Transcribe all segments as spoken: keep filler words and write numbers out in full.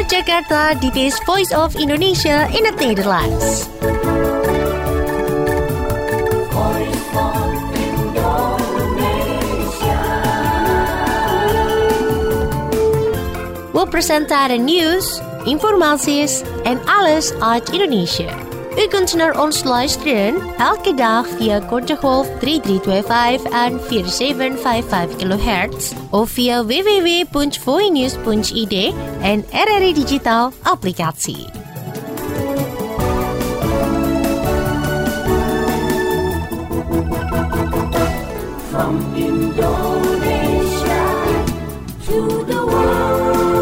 Vanuit Jakarta, dit is Voice of Indonesia in het Nederlands. We presenteren nieuws, informaties en alles uit Indonesië. U kunt naar ons luisteren elke dag via korte golf drie drie twee vijf en vier zeven vijf vijf kilohertz of via w w w punt voinews punt i d en R R I Digital applicatie. From Indonesia to the world.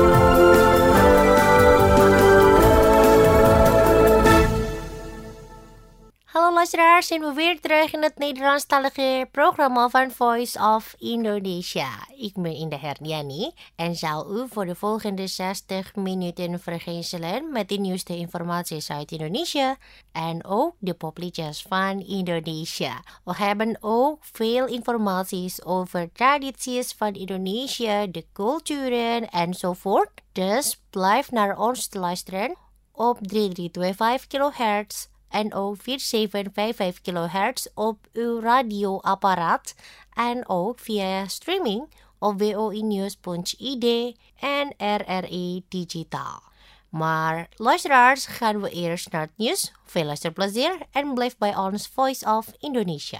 Hallo luisteraars, zijn we weer terug in het Nederlandstalige programma van Voice of Indonesia. Ik ben Indah Herdiani en zal u voor de volgende zestig minuten vergezellen met de nieuwste informaties uit Indonesië en ook de popliedjes van Indonesië. We hebben ook veel informaties over tradities van Indonesië, de culturen enzovoort. Dus blijf naar ons luisteren op drie drie twee vijf kilohertz. En ook vier zeven vijf vijf kilohertz op uw radioapparaat en ook via streaming op w o i news punt i d en R R I Digital. Maar luisteraars, gaan we eerst naar het nieuws. Veel luisterplezier en blijf bij ons Voice of Indonesia.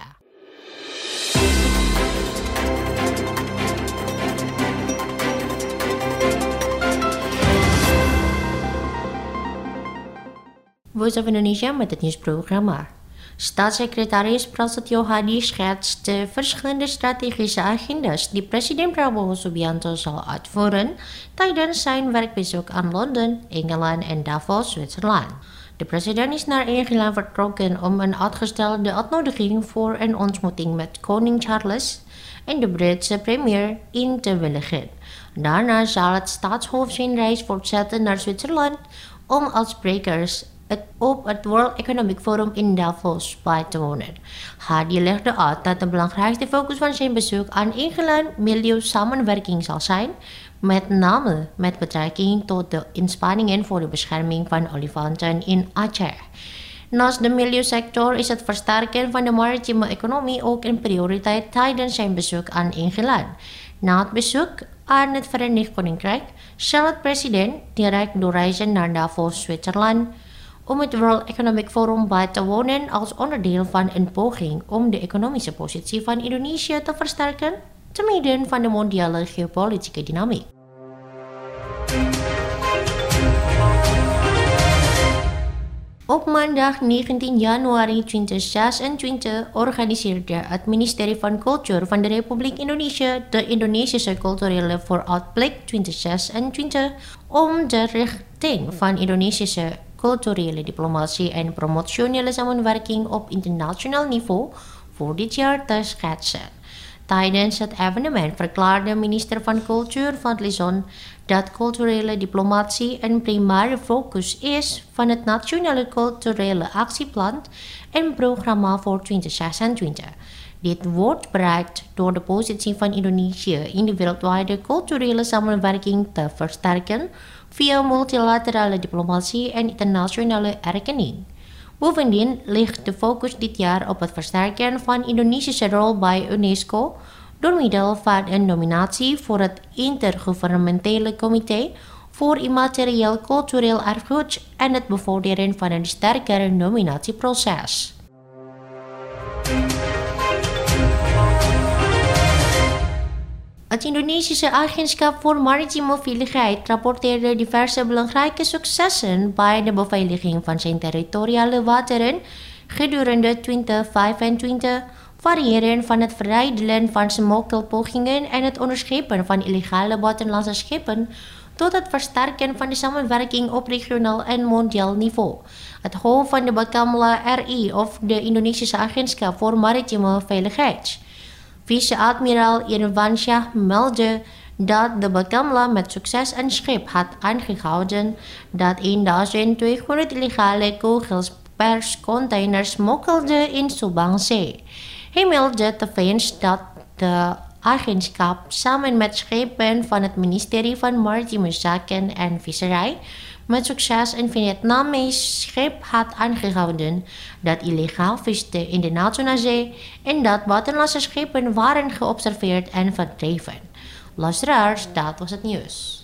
Voice of Indonesia met het nieuwsprogramma. Staatssecretaris Prasetyo Hadi schetst de verschillende strategische agenda's die president Prabowo Subianto zal uitvoeren tijdens zijn werkbezoek aan Londen, Engeland en Davos, Zwitserland. De president is naar Engeland vertrokken om een uitgestelde uitnodiging voor een ontmoeting met koning Charles en de Britse premier in te willigen. Daarna zal het staatshoofd zijn reis voortzetten naar Zwitserland om als sprekers Het op het World Economic Forum in Davos bij te wonen. Hadi legde uit dat de belangrijkste focus van zijn bezoek aan Engeland milieusamenwerking zal zijn, met name met betrekking tot de inspanningen voor de bescherming van olifanten in Aceh. Naast de milieusector is het versterken van de maritieme economie ook een prioriteit tijdens zijn bezoek aan Engeland. Na het bezoek aan het Verenigd Koninkrijk zal het president direct doorreizen naar Davos, Zwitserland, om het World Economic Forum bij te wonen als onderdeel van een poging om de economische positie van Indonesië te versterken te midden van de mondiale geopolitieke dynamiek. Op maandag negentien januari tweeduizend zesentwintig organiseerde het ministerie van Cultuur van de Republiek Indonesië de Indonesische Culturele Vooruitblik tweeduizend zesentwintig om de richting van Indonesische culturele diplomatie en promotionele samenwerking op internationaal niveau voor dit jaar te schetsen. Tijdens het evenement verklaarde minister van Cultuur van Lizon dat culturele diplomatie een primaire focus is van het Nationale Culturele Actieplan en programma voor tweeduizend zesentwintig. Dit wordt bereikt door de positie van Indonesië in de wereldwijde culturele samenwerking te versterken via multilaterale diplomatie en internationale erkenning. Bovendien ligt de focus dit jaar op het versterken van Indonesische rol bij UNESCO door middel van een nominatie voor het Intergouvernementele Comité voor Immaterieel Cultureel Erfgoed en het bevorderen van een sterker nominatieproces. Het Indonesische Agentschap voor Maritieme Veiligheid rapporteerde diverse belangrijke successen bij de beveiliging van zijn territoriale wateren gedurende tweeduizend vijfentwintig, variëren van het verijdelen van smokkelpogingen en het onderschepen van illegale buitenlandse schepen tot het versterken van de samenwerking op regionaal en mondiaal niveau. Het hoofd van de Bakamla R I of de Indonesische Agentschap voor Maritieme Veiligheid, Vice-admiraal Irwansyah, meldde dat de Bakamla met succes een schip had aangehouden dat duizend tweehonderd illegale kogels per container smokkelde in Subangsee. Hij meldde tevens dat de Agentschap samen met schepen van het ministerie van Maritieme Zaken en Visserij met succes een Vietnamees schip had aangehouden dat illegaal viste in de Natuna Zee en dat buitenlandse schepen waren geobserveerd en verdreven. Luisteraars, dat was het nieuws.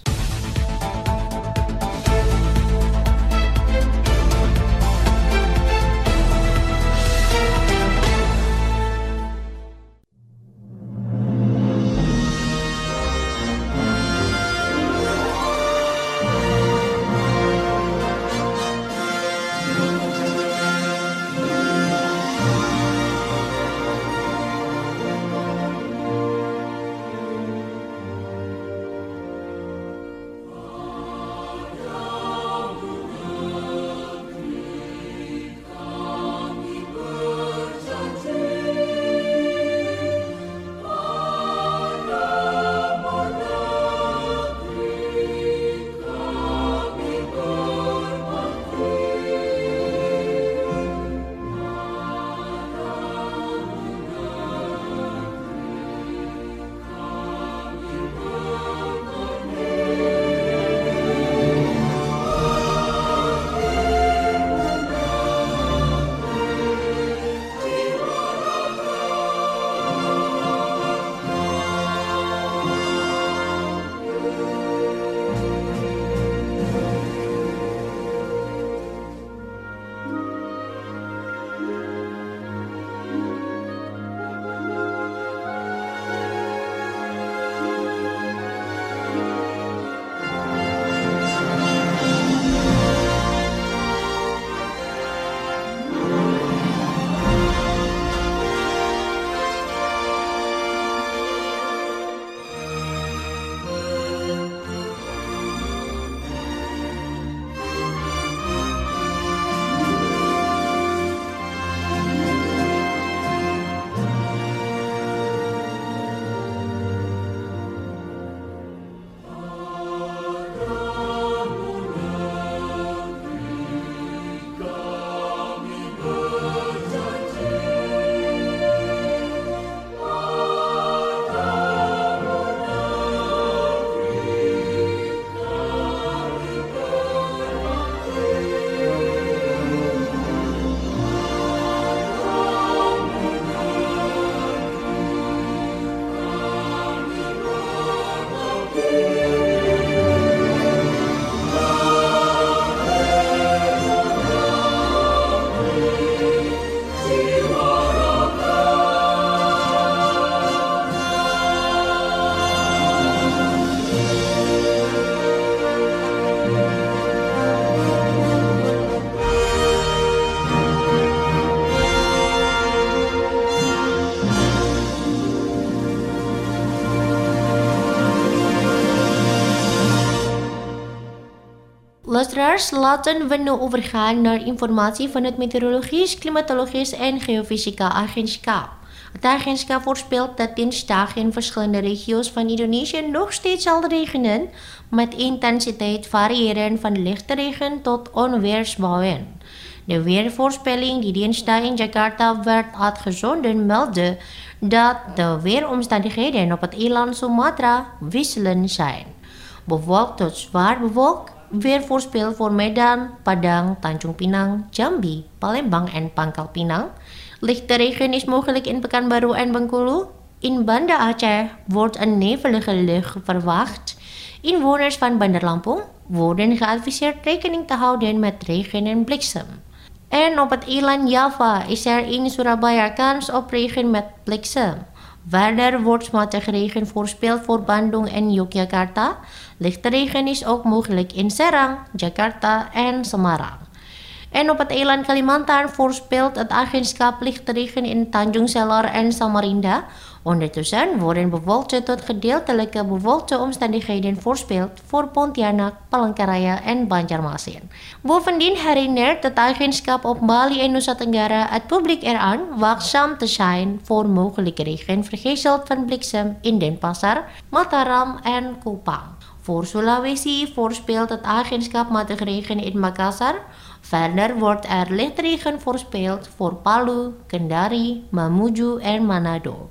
Luisteraars, laten we nu overgaan naar informatie van het Meteorologisch, Klimatologisch en Geofysica Agentschap. Het agentschap voorspelt dat dinsdag in verschillende regio's van Indonesië nog steeds zal regenen, met intensiteit variëren van lichte regen tot onweersbuien. De weervoorspelling die dinsdag in Jakarta werd uitgezonden meldde dat de weeromstandigheden op het eiland Sumatra wisselend zijn. Bewolkt tot zwaar bewolkt, weer voorspel voor Medan, Padang, Tanjung Pinang, Jambi, Palembang en Pangkal Pinang. Lichte regen is mogelijk in Pekanbaru en Bengkulu. In Banda Aceh wordt een nevelige lucht verwacht. Inwoners van Bandar Lampung worden geadviseerd rekening te houden met regen en bliksem. En op het eiland Java is er in Surabaya kans op regen met bliksem. Verder wordt matige regen voorspeld voor Bandung en Yogyakarta. Lichte regen is ook mogelijk in Serang, Jakarta en Semarang. En op het eiland Kalimantan voorspelt het agentschap lichte regen in Tanjung Selor en Samarinda. Ondertussen worden bewolkte tot gedeeltelijke bewolkte omstandigheden voorspeld voor Pontianak, Palangkaraya en Banjarmasin. Bovendien herinnert het agentschap op Bali en Nusa Tenggara het publiek eraan waakzaam te zijn voor mogelijke regen vergezeld van bliksem in Denpasar, Mataram en Kupang. Voor Sulawesi voorspelt het agentschap matige regen in Makassar. Verder wordt er lichte regen voorspeld voor Palu, Kendari, Mamuju en Manado.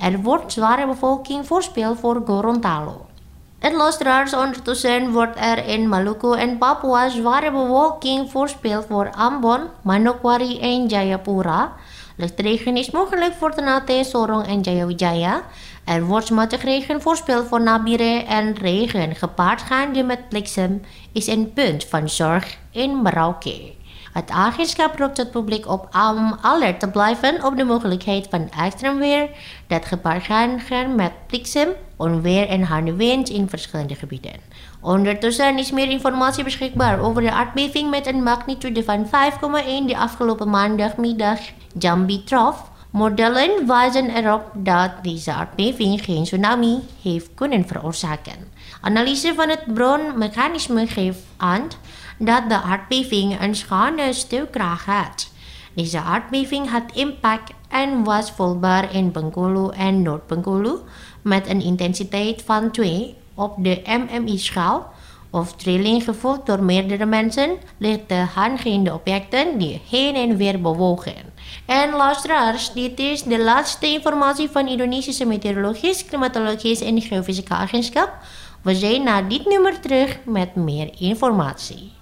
Er wordt zware bevolking voorspeld voor Gorontalo. Het luisteraars, ondertussen wordt er in Maluku en Papua zware bewolking voorspeld voor Ambon, Manokwari en Jayapura. Lichtregen is mogelijk voor Ternate, Sorong en Jayawijaya. Er wordt matig regen voorspeld voor Nabire en regen gepaard gaande met bliksem is een punt van zorg in Merauke. Het agentschap roept het publiek op om alert te blijven op de mogelijkheid van extreem weer dat gepaard gaat met bliksem, onweer en harde wind in verschillende gebieden. Ondertussen is meer informatie beschikbaar over de aardbeving met een magnitude van vijf komma één de afgelopen maandagmiddag Jambi trof. Modellen wijzen erop dat deze aardbeving geen tsunami heeft kunnen veroorzaken. Analyse van het bronmechanisme geeft aan dat de aardbeving een schone stuwkracht had. Deze aardbeving had impact en was voelbaar in Bengkulu en Noord-Bengkulu met een intensiteit van twee op de M M I-schaal of trilling gevoeld door meerdere mensen, lichte aangaande objecten die heen en weer bewogen. En luisteraars, dit is de laatste informatie van Indonesische Meteorologisch, Klimatologisch en Geofysica Agentschap. We zijn na dit nummer terug met meer informatie.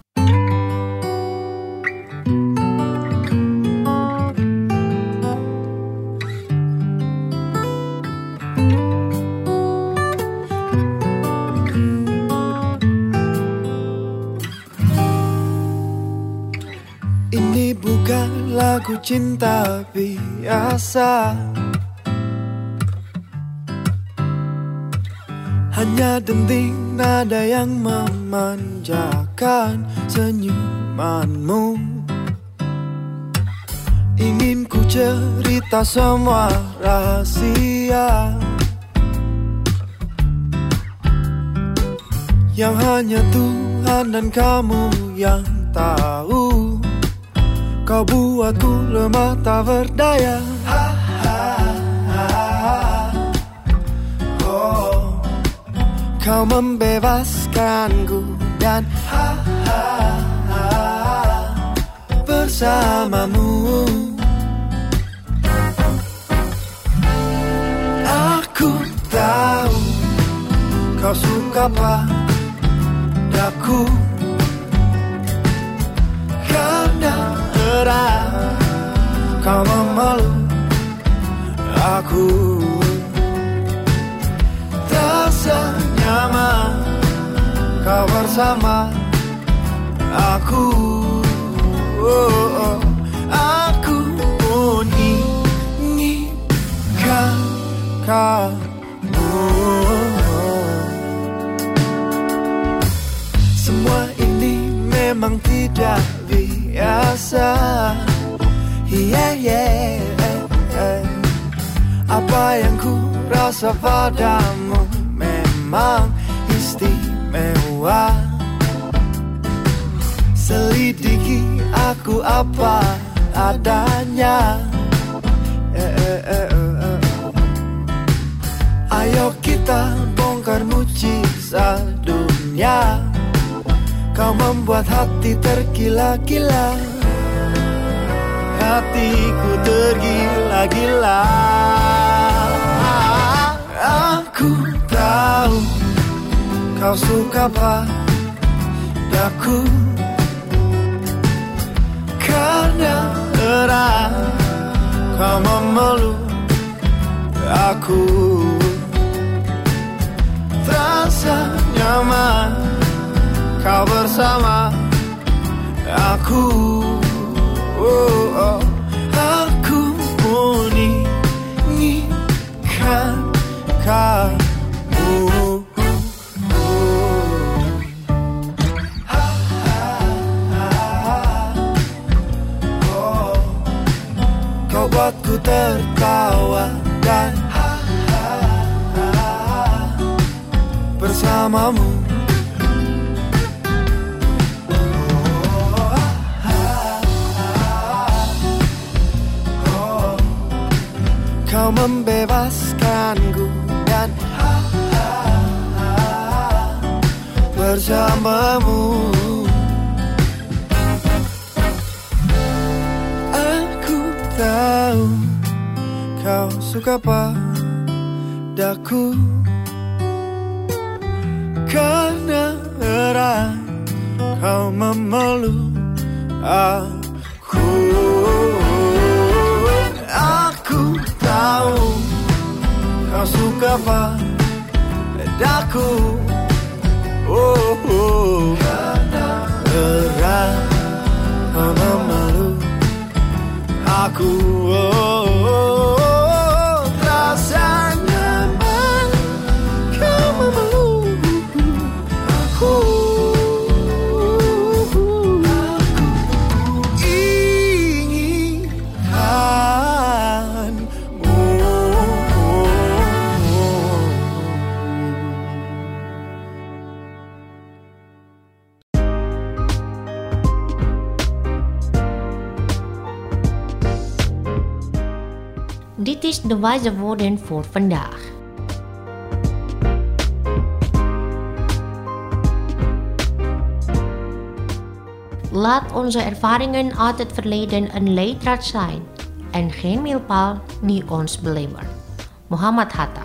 Ini bukan lagu cinta biasa, hanya denting nada yang memanjakan senyumanmu. Ingin ku cerita semua rahasia yang hanya Tuhan dan kamu yang tahu. Kau buatku lemah tak berdaya. Ha, ha, ha, ha. Oh, kau membebaskanku dan ha, ha, ha, bersamamu. Aku tahu kau suka padaku karena kau memeluk aku, terasa nyaman kau bersama aku. Oh, oh. Aku menginginkan kamu. Semua ini memang tidak biasa. Yeah, yeah, yeah. Apa yang ku rasa padamu memang istimewa. Selidiki aku apa adanya. Eh, eh, eh, eh. Ayo kita bongkar mujizat dunia. Kau membuat hati tergila-gila, hatiku tergila-gila. Aku tahu kau suka padaku karena erat kau memeluk aku, terasa nyaman kau bersama aku. Oh, oh. Aku menginginkan kamu. Ha, ha, ha, oh. Kau buatku tertawa dan ha, ha, ha, bersamamu. Kau membebaskanku dan ha, ha, ha, bersamamu. Aku tahu kau suka padaku padaku karena erat kau memeluk aku. Aku tahu kau suka padaku. Oh, oh. Erat kau memeluk aku. Oh, oh. Rasa nyaman kau memeluk aku. Dit is de wijze woorden voor vandaag. Laat onze ervaringen uit het verleden een leidraad zijn en geen mijlpaal die ons belemmert. Muhammad Hatta.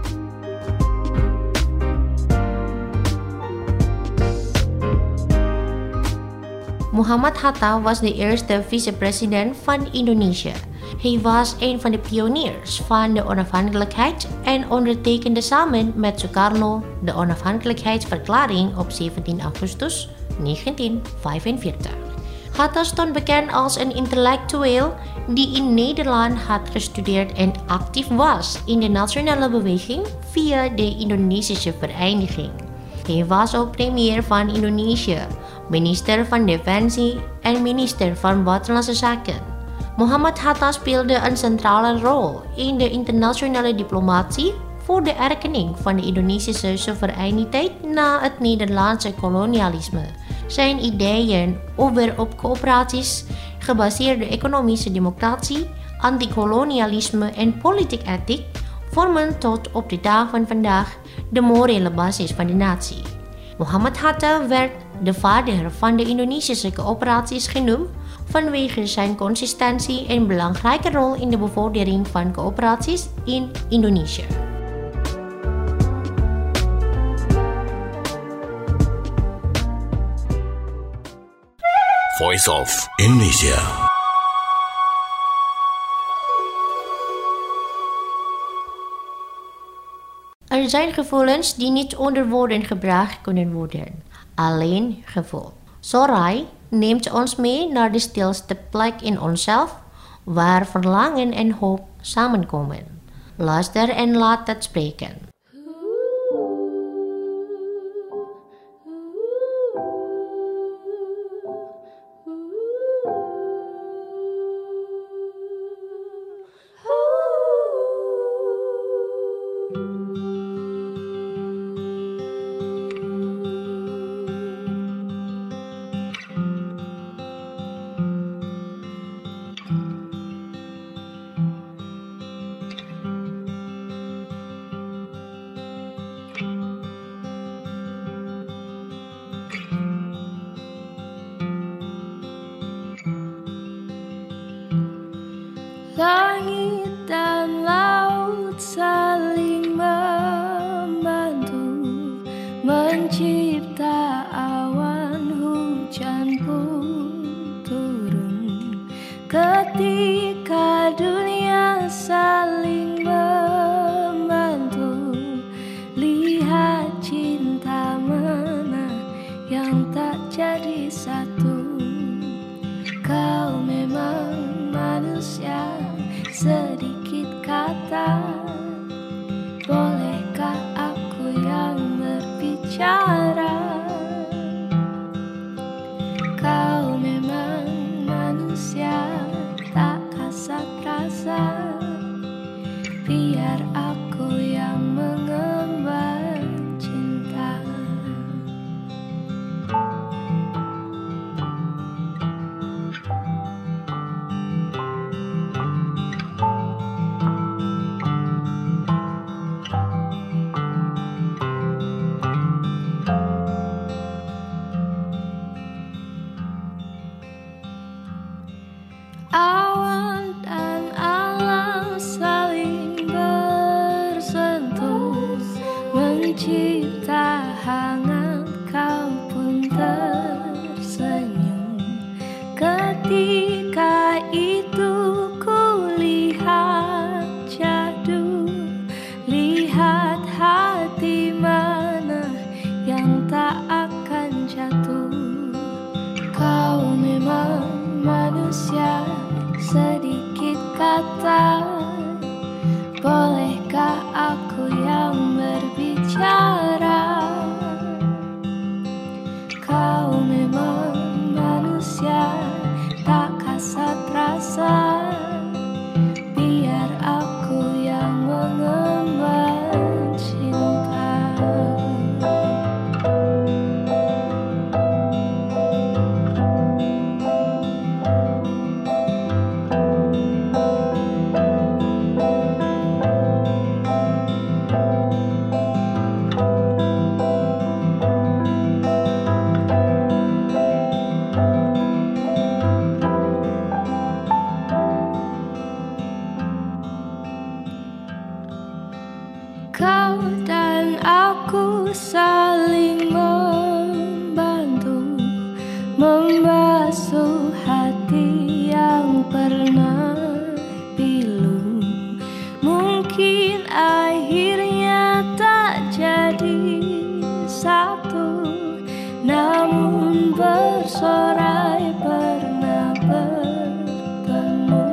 Muhammad Hatta was de eerste vicepresident van Indonesië. Hij was een van de pioniers van de onafhankelijkheid en ondertekende samen met Sukarno de onafhankelijkheidsverklaring op zeventien augustus negentien vijfenveertig. Hatta stond bekend als een intellectueel die in Nederland had gestudeerd en actief was in de nationale beweging via de Indonesische Vereniging. Hij was ook premier van Indonesië, minister van Defensie en minister van Buitenlandse Zaken. Muhammad Hatta speelde een centrale rol in de internationale diplomatie voor de erkenning van de Indonesische soevereiniteit na het Nederlandse kolonialisme. Zijn ideeën over op coöperaties gebaseerde economische democratie, antikolonialisme en politiek ethiek vormen tot op de dag van vandaag de morele basis van de natie. Muhammad Hatta werd de vader van de Indonesische coöperaties genoemd vanwege zijn consistentie en belangrijke rol in de bevordering van coöperaties in Indonesië. Voice of Indonesia. Er zijn gevoelens die niet onder woorden gebracht kunnen worden, alleen gevoel. Sorai neemt ons mee naar de stilste plek in onszelf, waar verlangen en hoop samenkomen. Luister en laat het spreken. Langit dan laut saling membantu mencipta awan hujan pun turun ketika dunia saling membantu. Lihat cinta mana yang tak jadi satu. Kau memang manusia, sedikit kata. Bolehkah aku yang berbicara? Kau memang manusia, tak kasat rasa. Biar aku yang mengemban cinta. Awan dan alam kata, bolehkah aku yang berbicara? Kau memang manusia tak kasat rasa, biar aku yang mengemban cinta. Kau dan aku saling membantu, membasuh hati yang pernah pilu. Mungkin akhirnya tak jadi satu, namun bersorai pernah bertemu.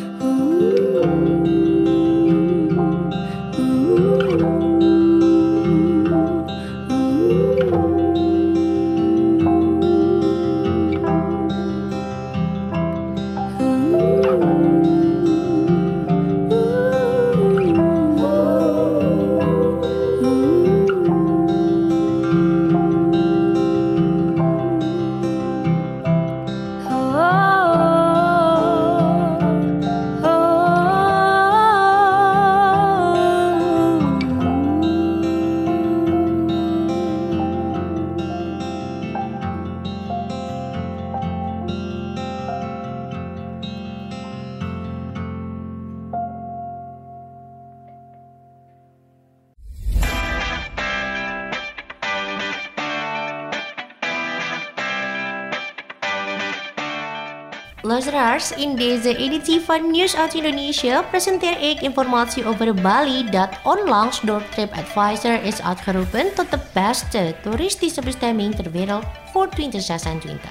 Luisteraars, in deze editie van Nieuws uit Indonesië presenteer ik informatie over Bali dat onlangs door TripAdvisor is uitgeroepen tot de beste toeristische bestemming ter wereld voor twintig zesentwintig.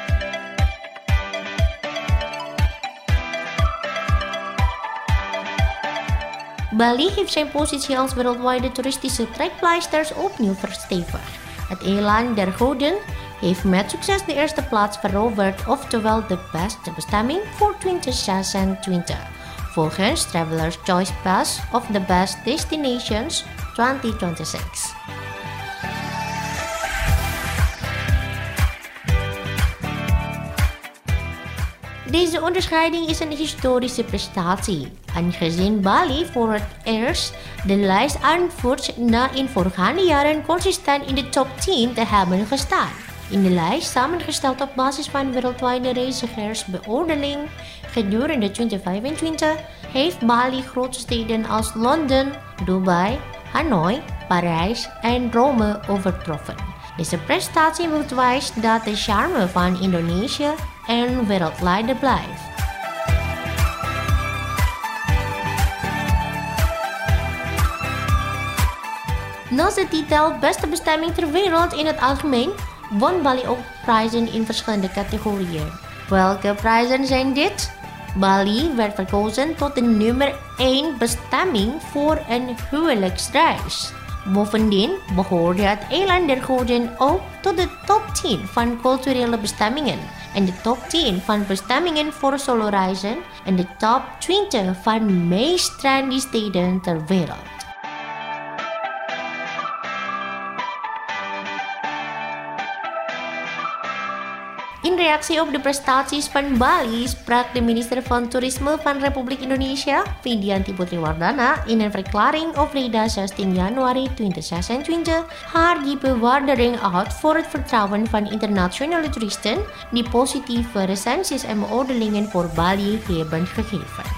Bali heeft zijn positie als wereldwijde toeristische trekpleisters opnieuw verstevigd. Het eiland der goden heeft met succes de eerste plaats veroverd, oftewel de beste bestemming voor twintig zesentwintig. Volgens Travelers Choice Pass of the Best Destinations twintig zesentwintig. Deze onderscheiding is een historische prestatie, aangezien Bali voor het eerst de lijst aanvoert na in voorgaande jaren consistent in de top tien te hebben gestaan. In de lijst, samengesteld op basis van wereldwijde reizigersbeoordeling gedurende twintig vijfentwintig, heeft Bali grote steden als Londen, Dubai, Hanoi, Parijs en Rome overtroffen. Deze prestatie bewijst dat de charme van Indonesië een wereldleider blijft. Naast de titel Beste bestemming ter wereld in het algemeen, won Bali ook prijzen in verschillende categorieën. Welke prijzen zijn dit? Bali werd verkozen tot de nummer één bestemming voor een huwelijksreis. Bovendien behoorde het eiland der goden ook tot de top tien van culturele bestemmingen en de top tien van bestemmingen voor soloreizen en de top twintig van meest trendy steden ter wereld. In reactie op de prestaties van Bali sprak de minister van Toerisme van Republiek Indonesia, Widianti Putriwardana, in een verklaring op vrijdag zestien januari twintig zesentwintig haar diepe waardering uit voor het vertrouwen van internationale toeristen die positieve recensies en beoordelingen voor Bali hebben gegeven.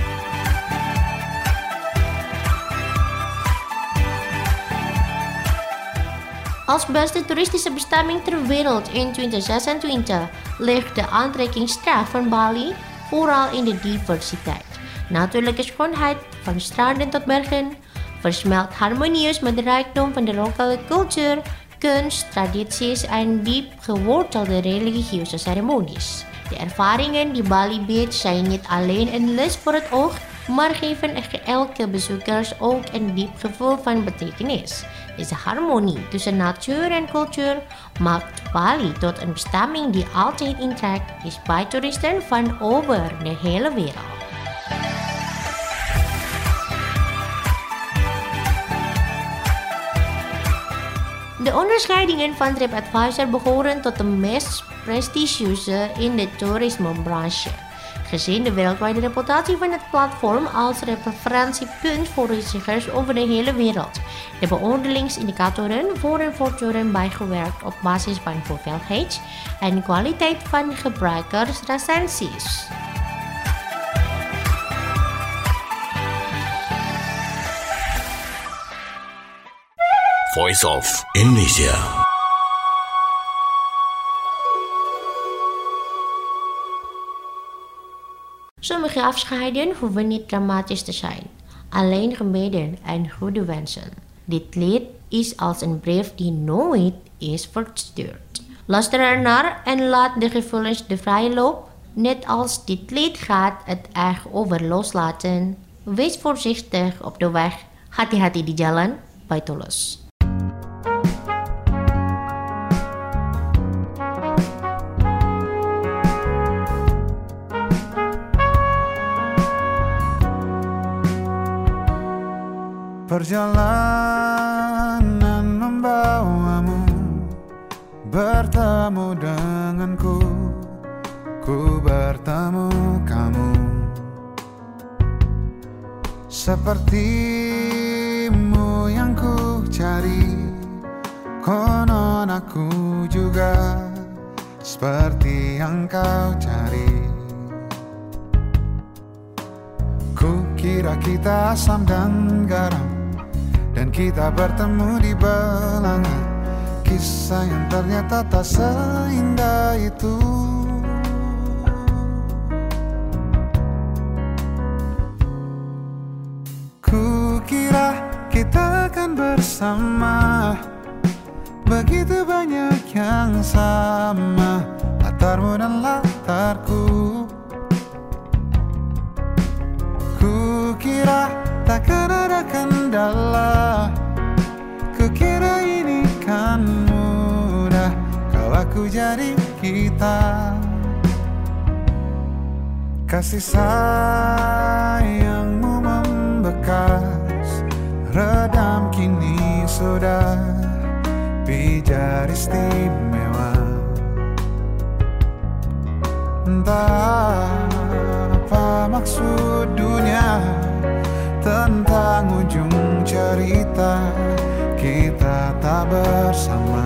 Als beste toeristische bestemming ter wereld in twintig zesentwintig ligt de aantrekkingskracht van Bali vooral in de diversiteit. Natuurlijke schoonheid van stranden tot bergen versmelt harmonieus met de rijkdom van de lokale cultuur, kunst, tradities en diep gewortelde religieuze ceremonies. De ervaringen die Bali biedt zijn niet alleen een lust voor het oog, maar geven elke bezoekers ook een diep gevoel van betekenis. Deze harmonie tussen natuur en cultuur maakt Bali tot een bestemming die altijd intrekt is bij toeristen van over de hele wereld. De onderscheidingen van TripAdvisor behoren tot de meest prestigieuze in de toerismebranche. Gezien de wereldwijde reputatie van het platform als referentiepunt voor reizigers over de hele wereld. De beoordelingsindicatoren worden voortdurend bijgewerkt op basis van hoeveelheid en kwaliteit van gebruikersrecensies. Voice of Indonesia. Sommige afscheiden hoeven niet dramatisch te zijn, alleen gebeden en goede wensen. Dit lied is als een brief die nooit is verstuurd. Luister ernaar en laat de gevoelens de vrije loop. Net als dit lied gaat het echt over loslaten. Wees voorzichtig op de weg, hati-hati di jalan, bij Tulus. Perjalanan membawamu bertemu denganku, ku bertemu kamu. Sepertimu yang ku cari, konon aku juga seperti yang kau cari. Ku kira kita asam dan garam, dan kita bertemu di belanga. Kisah yang ternyata tak seindah itu. Ku kira kita akan bersama, begitu banyak yang sama, latarmu dan latarku. Ku kira takkan ada kendala, kukira ini kan mudah kalau aku jadi kita. Kasih sayangmu membekas, redam kini sudah pijar istimewa. Entah apa maksud dunia tentang ujung cerita kita tak bersama.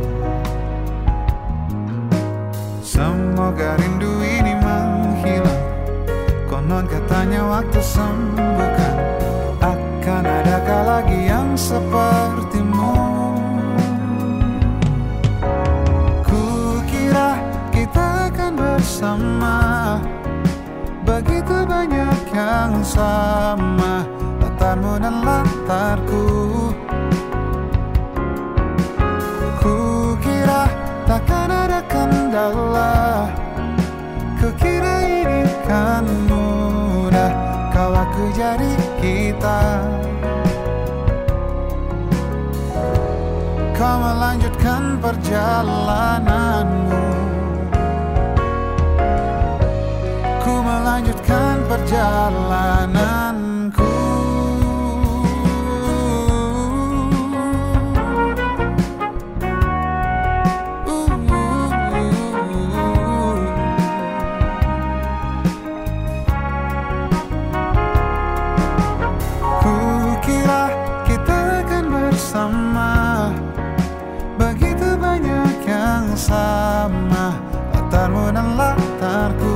Semoga rindu ini menghilang, konon katanya waktu sembuhkan. Akan adakah lagi yang sepertimu? Kukira kita akan bersama, begitu banyak yang sama, latarmu dan latarku. Kukira takkan ada kendala, kukira ini kan mudah kalau aku jadi kita. Kau melanjutkan perjalananmu, ku melanjutkan perjalananku. Kukira kita akan bersama, begitu banyak yang sama, latarmu dan latarku.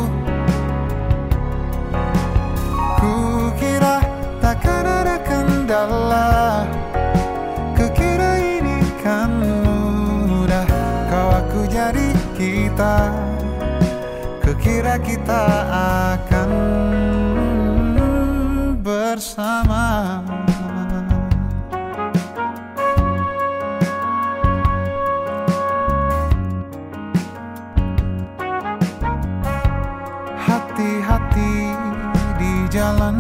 Kukira takkan ada kendala, kukira ini kan mudah kau aku jadi kita. Kukira kita akan bersama. jalan.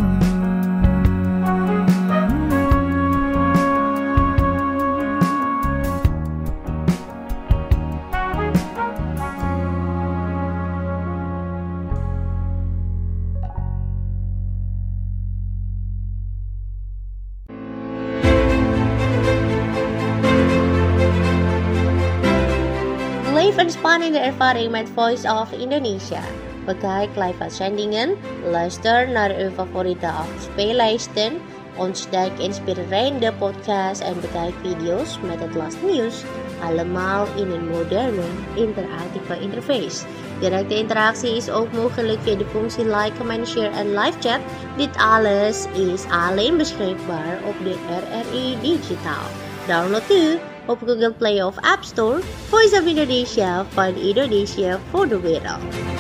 Live en spannende ervaring met Voice of Indonesia. Bekijk live uitzendingen, luister naar uw favoriete afspeellijsten, ontdek inspirerende podcasts en bekijk video's met het laatste nieuws. Allemaal in een moderne, interactieve interface. Directe interactie is ook mogelijk via de functie like, comment, share en live chat. Dit alles is alleen beschikbaar op de R R I Digitaal. Download nu op Google Play of App Store. Voice of Indonesia van Indonesia voor de wereld.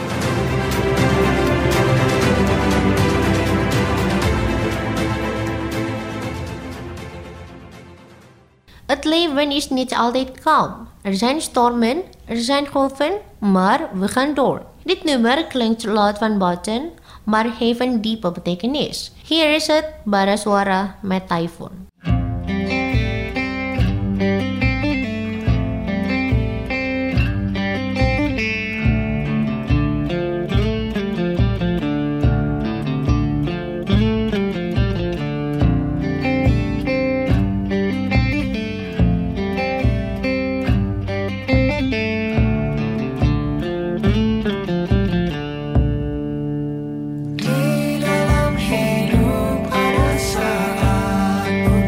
Het leven is niet altijd kalm. Er zijn stormen, er zijn golven, maar we gaan door. Dit nummer klinkt luid van buiten, maar heeft een diepe betekenis. Hier is het, Bara Suara met Typhoon. Di dalam hidup ada saat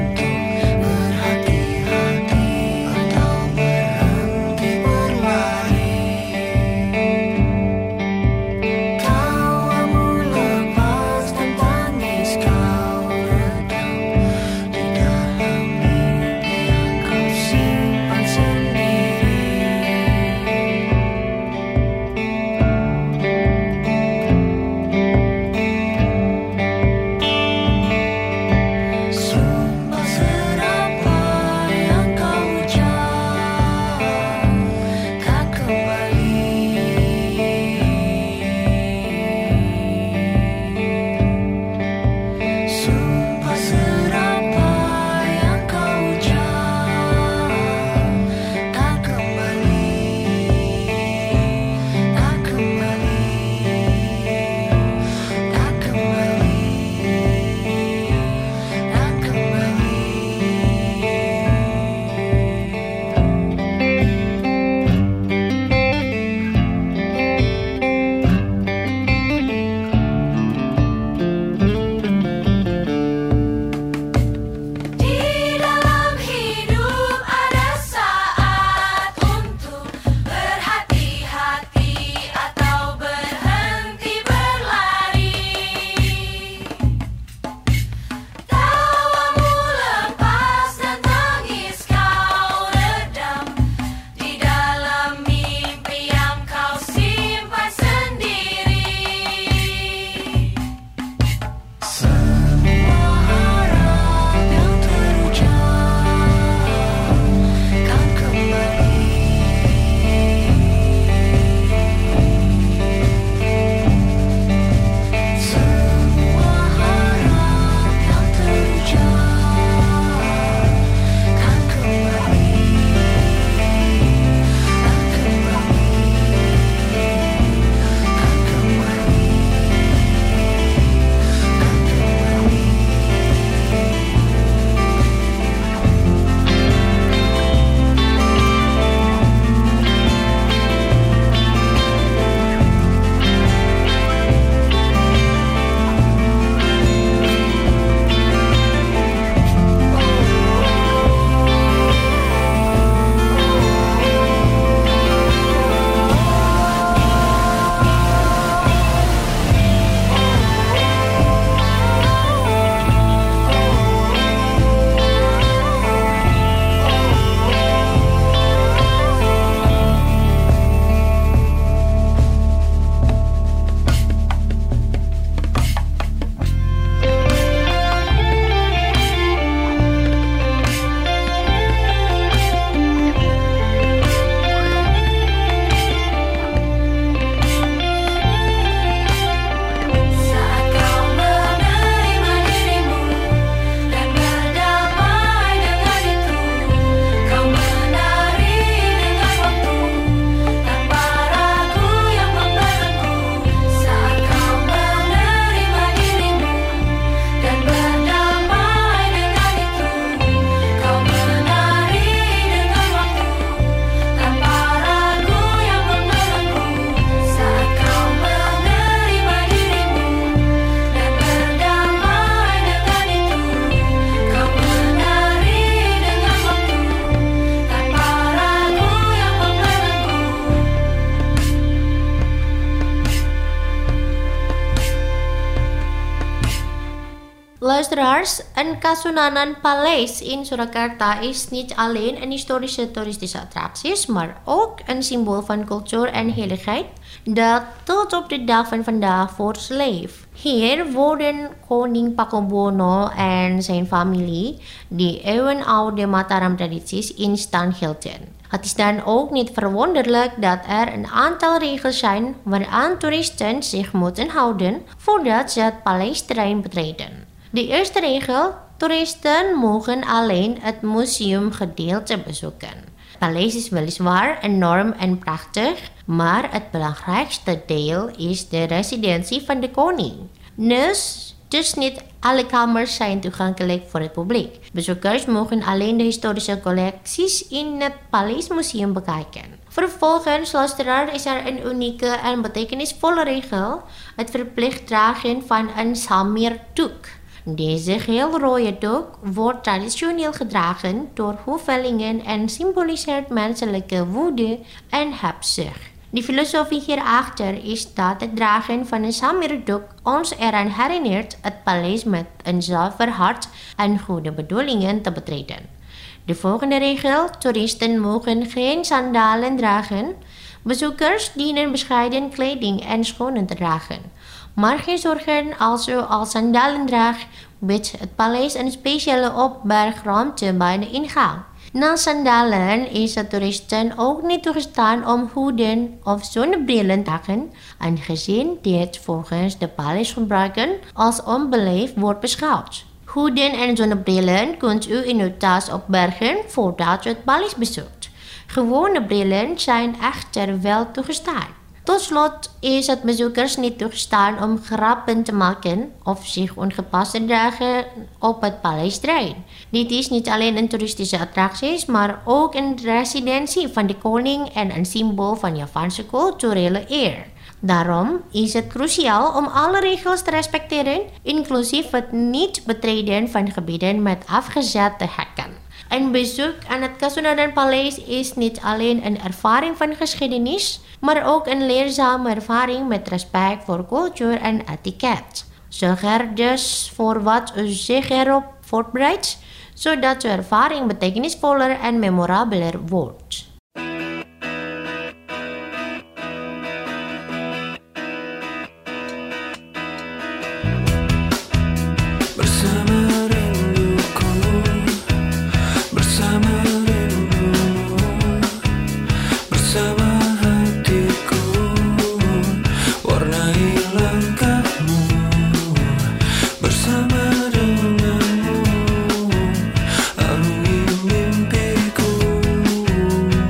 Luisteraars, een Kasunanan Paleis in Surakarta is niet alleen een historische toeristische attractie, maar ook een symbool van cultuur en heiligheid dat tot op de dag van vandaag voortleeft. Hier wonen koning Pakubuwono en zijn familie die eeuwenoude Mataram-tradities in stand hielden. Het is dan ook niet verwonderlijk dat er een aantal regels zijn waaraan toeristen zich moeten houden voordat ze het paleisterrein betreden. De eerste regel: toeristen mogen alleen het museumgedeelte bezoeken. Het paleis is weliswaar enorm en prachtig, maar het belangrijkste deel is de residentie van de koning. Dus, dus niet alle kamers zijn toegankelijk voor het publiek. Bezoekers mogen alleen de historische collecties in het Paleismuseum bekijken. Vervolgens, luisteraar, is er een unieke en betekenisvolle regel: het verplicht dragen van een samirdoek. Deze geel rode doek wordt traditioneel gedragen door hovelingen en symboliseert menselijke woede en hebzucht. De filosofie hierachter is dat het dragen van een samirdoek ons eraan herinnert het paleis met een zuiver hart en goede bedoelingen te betreden. De volgende regel: toeristen mogen geen sandalen dragen. Bezoekers dienen bescheiden kleding en schoenen te dragen. Maar geen zorgen, als u al sandalen draagt, biedt het paleis een speciale opbergruimte bij de ingang. Naast sandalen is het toeristen ook niet toegestaan om hoeden of zonnebrillen te dragen, aangezien dit volgens de paleisgebruiken als onbeleefd wordt beschouwd. Hoeden en zonnebrillen kunt u in uw tas opbergen voordat u het paleis bezoekt. Gewone brillen zijn echter wel toegestaan. Tot slot is het bezoekers niet toegestaan om grappen te maken of zich ongepast te dragen op het paleisterrein. Dit is niet alleen een toeristische attractie, maar ook een residentie van de koning en een symbool van Javaanse culturele eer. Daarom is het cruciaal om alle regels te respecteren, inclusief het niet betreden van gebieden met afgezette hekken. Een bezoek aan het Kasunanan Paleis is niet alleen een ervaring van geschiedenis, maar ook een leerzame ervaring met respect voor cultuur en etiket. Zorg er dus voor wat u zich erop voorbereidt, zodat uw ervaring betekenisvoller en memorabeler wordt. Arungi mimpiku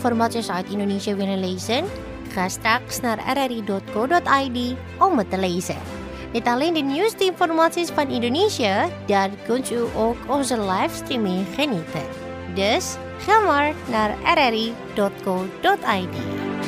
informaties uit Indonesië willen lezen? Ga straks naar r r i dot co dot i d om het te lezen. Niet alleen de nieuwste informaties van Indonesië, daar kunt u ook onze livestreaming genieten. Dus ga maar naar r r i dot co dot i d.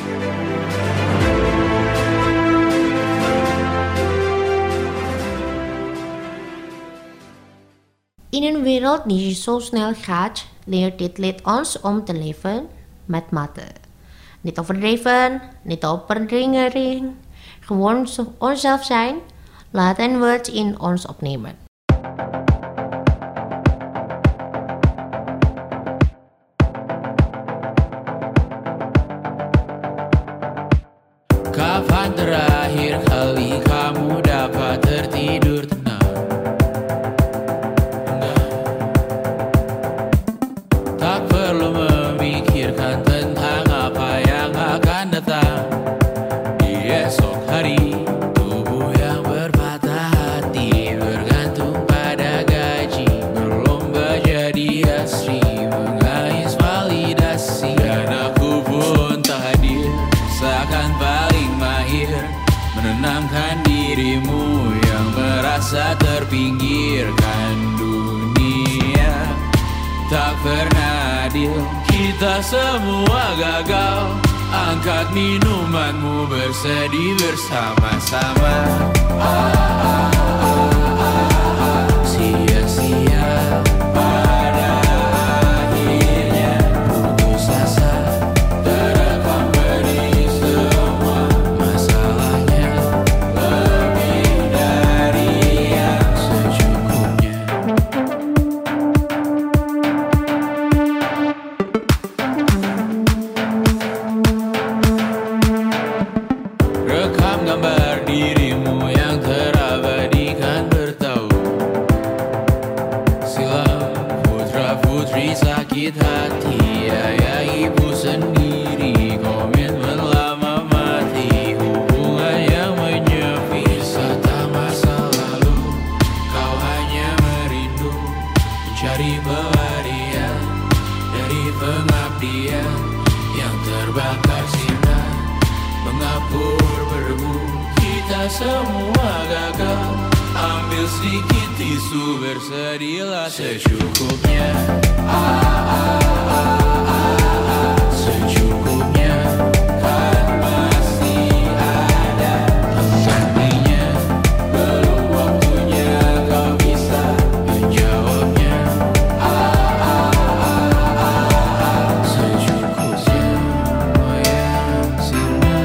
In een wereld die zo snel gaat, leert dit lied ons om te leven met mate. Niet overdreven, niet opdringering, gewoon onszelf zijn, laten we het in ons opnemen. Kapan terakhir kali kamu dapat tertidur tenang? Enggak. Tak perlu memikirkan tentang apa yang akan datang di esok hari. Tubuh yang berpatah hati bergantung pada gaji, berlomba jadi asri, mengais validasi. Dan aku pun tak hadir, seakan paling mahir menenangkan dirimu yang merasa terpinggirkan dunia. Tak pernah adil, kita semua gagal. Angkat minumanmu, bersedih bersama-sama. Ah, ah, ah, ah, ah. Sia-sia pada akhirnya putus asa, terekam benih semua masalahnya, lebih dari yang secukupnya. Rekam gambar dirimu yang terabadikan bertahun silam. Putra putri sakit hati, ayah ibu sendiri, komitmen lama mati, hubungan yang menyepi. Wisata masa lalu, kau hanya merindu, mencari pelarian dari pengabdian yang terbakar sinar, mengapur berdebu. Kita semua gagal, ambil sedikit tisu, bersedihlah secukupnya. Ah, ah, ah, ah, ah, secukupnya, kan masih ada penggantinya. Belum waktunya kau bisa menjawabnya. Ah, ah, ah, ah, ah, secukupnya, oh yang sirna.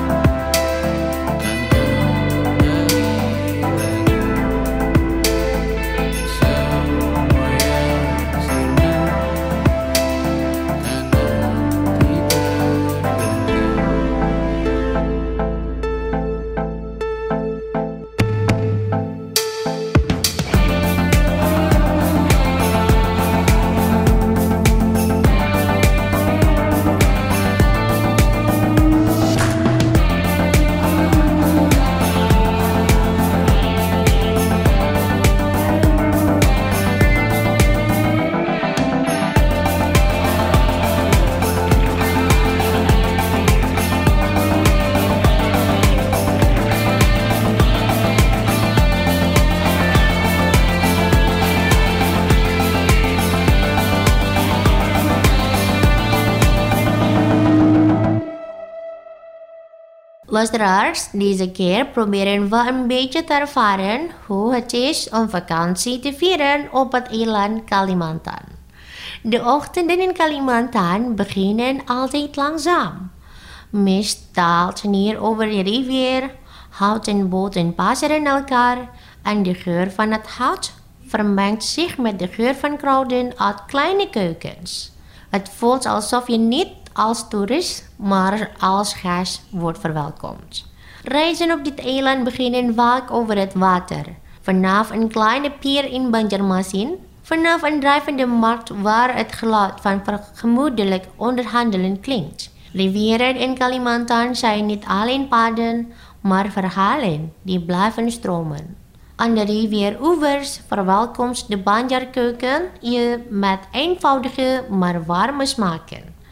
Luisteraars, deze keer proberen we een beetje te ervaren hoe het is om vakantie te vieren op het eiland Kalimantan. De ochtenden in Kalimantan beginnen altijd langzaam. Mist daalt neer over de rivier, houten boten passeren elkaar en de geur van het hout vermengt zich met de geur van kruiden uit kleine keukens. Het voelt alsof je niet als toerist, maar als gast wordt verwelkomd. Reizen op dit eiland beginnen vaak over het water. Vanaf een kleine pier in Banjarmasin, vanaf een drijvende markt waar het geluid van gemoedelijk onderhandelen klinkt. Rivieren in Kalimantan zijn niet alleen paden, maar verhalen die blijven stromen. Aan de rivieroevers verwelkomt de Banjarkeuken je met eenvoudige maar warme smaken.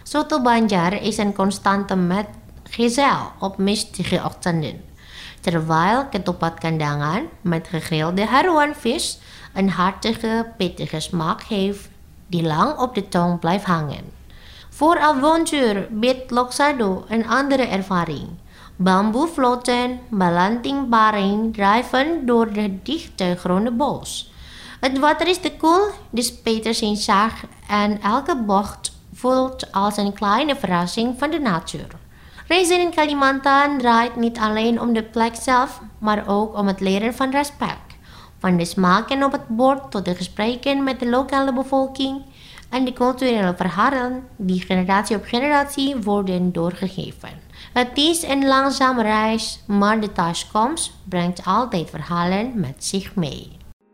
Soto Banjar is een constante metgezel op mistige ochtenden, terwijl ketupat kandangan met gegrilde haruanvis een hartige, pittige smaak heeft die lang op de tong blijft hangen. Voor avontuur biedt Loksado een andere ervaring. Bamboevloten, belantingparing drijven door de dichte groene bos. Het water is te koel, de speters zijn zacht en elke bocht voelt als een kleine verrassing van de natuur. Reizen in Kalimantan draait niet alleen om de plek zelf, maar ook om het leren van respect. Van de smaken op het bord tot de gesprekken met de lokale bevolking en de culturele verhalen die generatie op generatie worden doorgegeven. Het is een langzame reis, maar de thuiskomst brengt altijd verhalen met zich mee.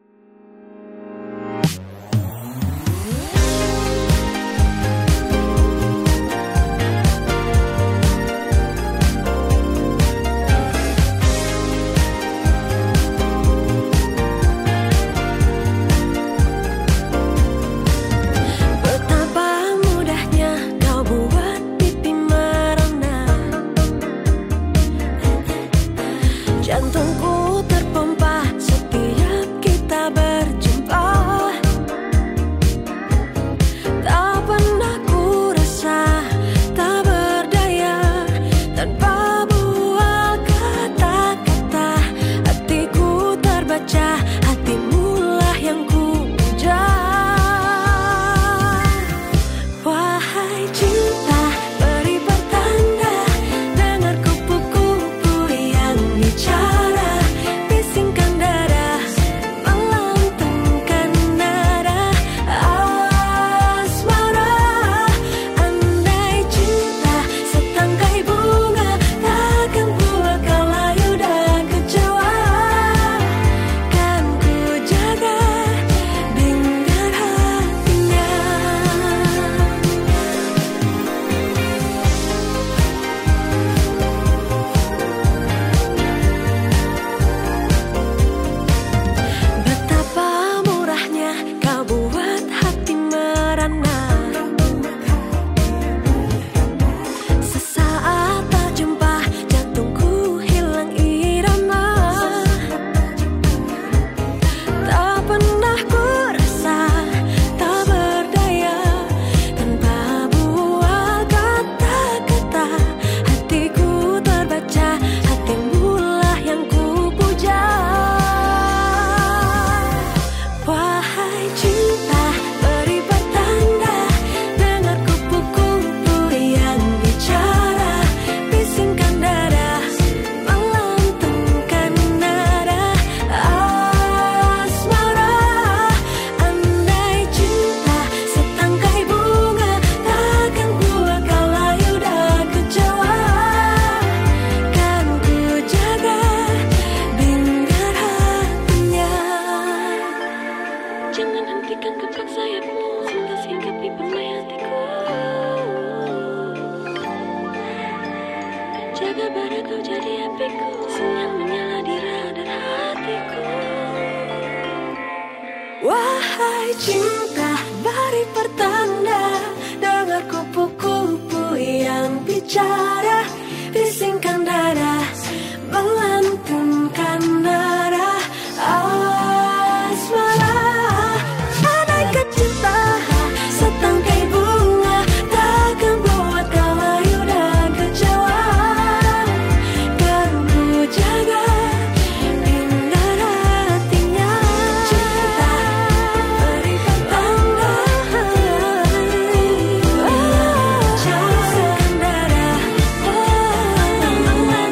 Jantungku terpompa setiap kita berjumpa. Tak pernah ku rasa tak berdaya tanpa bual kata-kata. Hatiku terbaca, hatimulah yang ku puja. Wahai cinta, beri pertanda, dengar kupu-kupu yang bicara, bisingkan dada, melantungkan nada asmara. Andai cinta setangkai bunga, takkan buat kau layu dan kecewa. Kan ku jaga bimbingan hatinya. Betapa murahnya kau buat hati merana. Sesaat tak jumpa, jantungku hilang irama. Tak pernah ku rasa tak berdaya tanpa bual kata-kata. Hatiku terbaca, hatimulah yang ku puja. Wahai cinta, beri pertanda, dengar kupu-kupu yang bicara, bisingkan dada, melantungkan nada asmara. Andai cinta setangkai bunga, takkan buat kau layu dan kecewa. Kan ku jaga bimbingan hatinya. Jangan hentikan kepak sayapmu, sehingga singgapi pemai hatiku. Jaga bara kau jadi apiku, yang menyala di radar hatiku. Wahai cinta, beri pertanda, dengar kupu-kupu yang bicara, bisingkan dada, melantunkan nada asmara. Andai cinta setangkai bunga, takkan buat kau layu dan kecewa. Kan ku jaga bimbingan hatinya. Cinta beri pertanda, bisingkan dada, melantungkan nada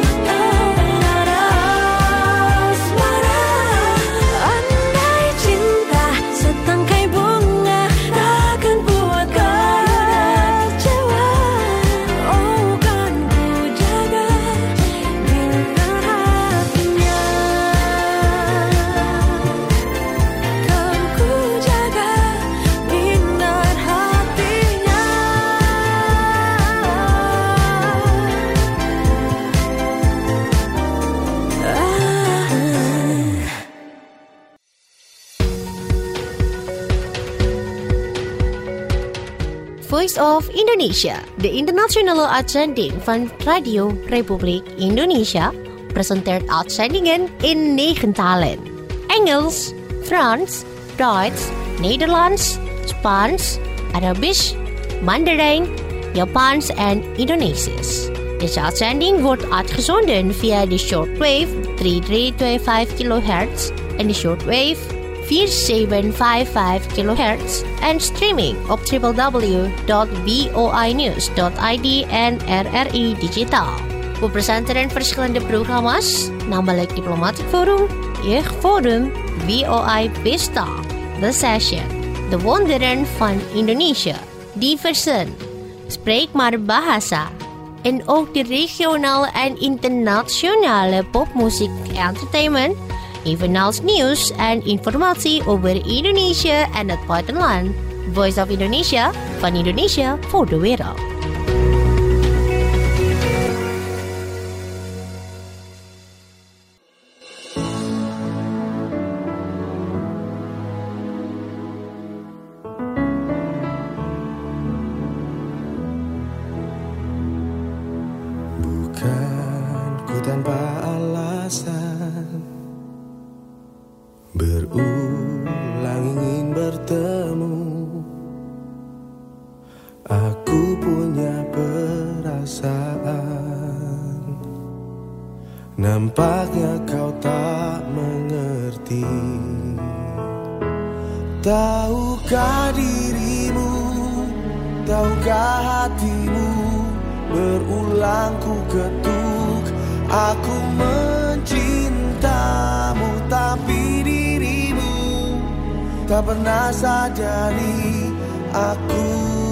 Voice of Indonesia, de internationale uitzending van Radio Republiek Indonesia, presenteert uitzendingen in negen talen. Engels, Frans, Duits, Nederlands, Spaans, Arabisch, Mandarijn, Japans en Indonesisch. Deze uitzending wordt uitgezonden via de shortwave drie drie twee vijf kilohertz en de shortwave vier zeven vijf vijf kilohertz en streaming op w w w dot voi news dot i d en R R I Digitaal. We presenteren verschillende programma's, namelijk Diplomatic Forum, Jeugdforum, V O I Pesta, The Session, De Wonderen van Indonesië, Diversen, Spreek maar Bahasa, en ook de regionale en internationale popmuziek entertainment, evenals nieuws en informatie over Indonesië en het buitenland. Voice of Indonesia, van Indonesia voor de wereld. Tanpa alasan berulang ingin bertemu. Aku punya perasaan, nampaknya kau tak mengerti. Tahukah dirimu, tahukah hatimu, berulang ku ketuk. Aku mencintamu, tapi dirimu tak pernah sadari. Aku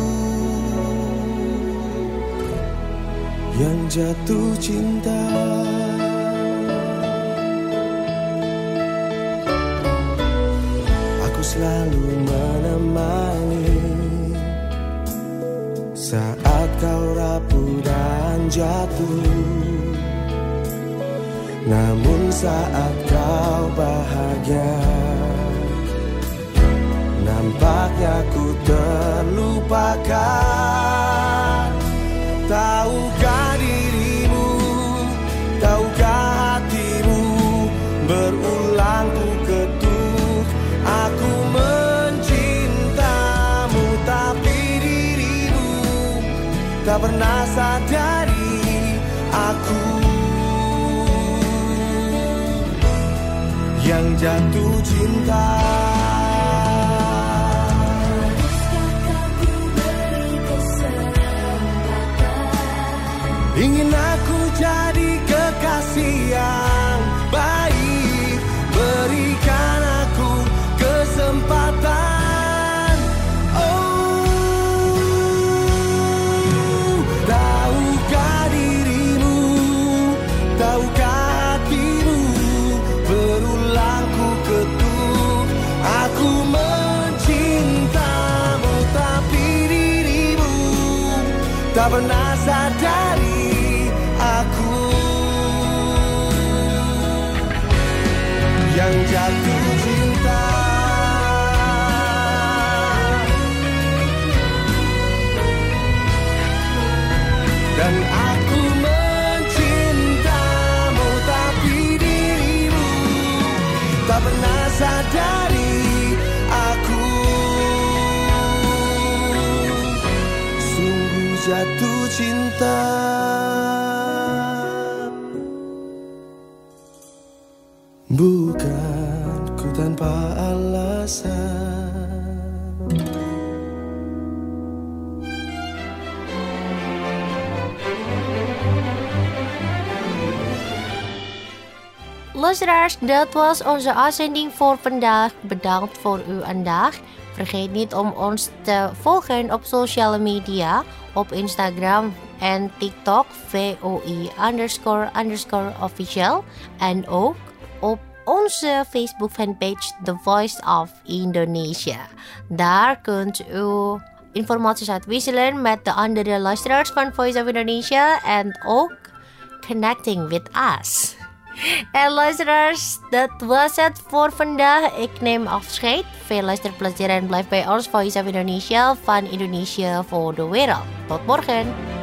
yang jatuh cinta. Aku selalu menemani saat kau rapuh dan jatuh. Namun saat kau bahagia, nampaknya ku terlupakan. Tahukah dirimu, tahukah hatimu, berulang ku ketuk. Aku mencintamu, tapi dirimu tak pernah sadari. Aku yang jatuh cinta. Ingin aku jadi kekasih yang baik, berikan aku kesempatan. Oh, tahukah dirimu, tahukah hatimu, berulang ku ketuk. Aku mencintamu, tapi dirimu tak pernah sadari. Aku yang jatuh cinta. Dan aku mencintamu, tapi dirimu tak pernah sadari. Aku sungguh jatuh cinta. Bukan ku tanpa alasan. Luisteraars, dat was onze uitzending voor vandaag. Bedankt voor uw aandacht. Vergeet niet om ons te volgen op sociale media, op Instagram en TikTok, V O I underscore underscore official. En ook op onze Facebook fanpage The Voice of Indonesia. Daar kunt u informaties uitwisselen met de andere luisteraars van Voice of Indonesia en ook connecting with us. En luisteraars, dat was het voor vandaag. Ik neem afscheid. Veel luisterplezier en blijf bij ons Voice of Indonesia van Indonesia voor de wereld. Tot morgen.